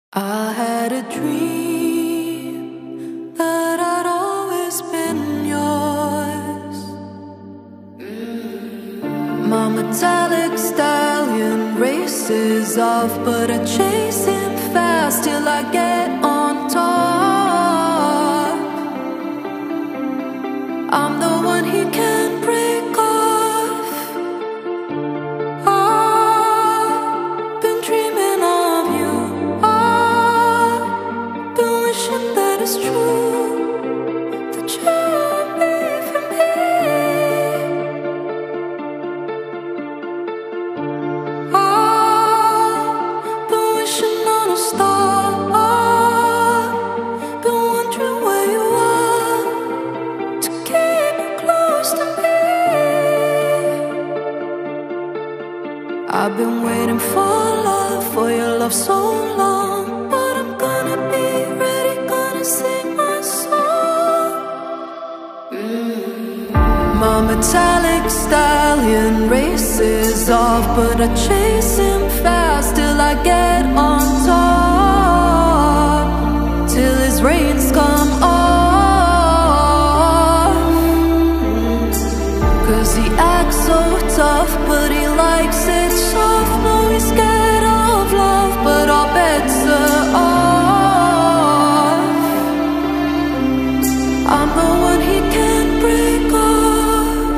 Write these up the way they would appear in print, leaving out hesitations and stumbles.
I had a dream that I'd always been yours. My metallic stallion races off, but I chase him fast till I get on top. I'm the one he can't break off. I've been dreaming of you. I've been wishing that it's true, that you're made for me. I've been wishing on a star. I've been wondering where you are, to keep you close to me. I've been waiting for love, for your love so long, but I'm gonna be ready, gonna sing my song. My metallic stallion races off, but I chase him fast till I get on top, till his reins come off. 'Cause he acts so tough, but he likes it soft. No, he's scared of love, but all bets are off. I'm the one he can't break off.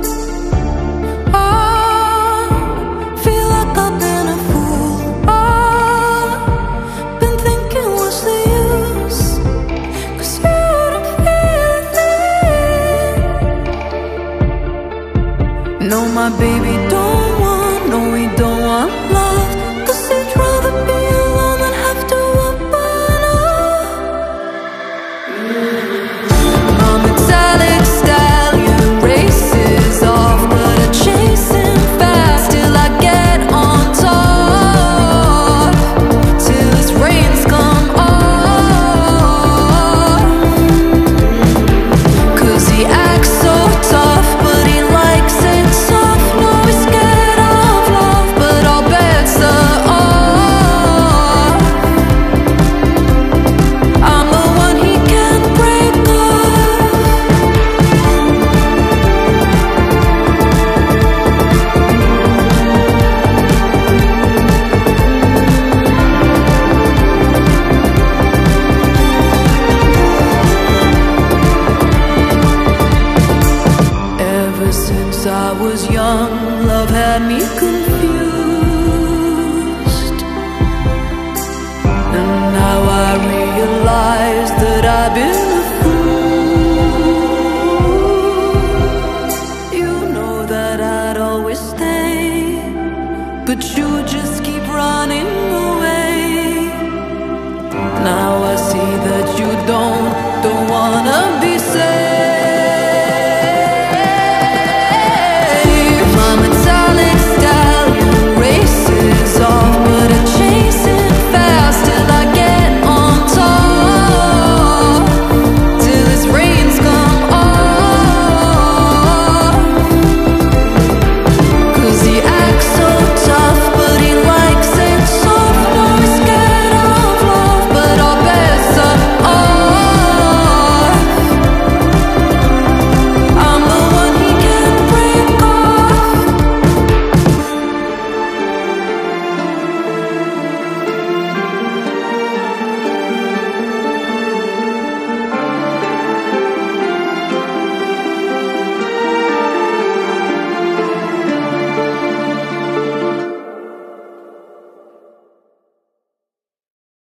I feel like I've been a fool. I've been thinking, what's the use? 'Cause you don't feel a thing. No, my baby don't want, no, he don't want love, 'cause he'd rather be alone than have to open up. My metallic stallion races off, but I chase him fast till I get on top, till his reins come off. 'Cause he acts so tough, but he likes it soft. No, he's scared of love, but all bets are off. I'm the one he can't break off. Ever since I was young, love had me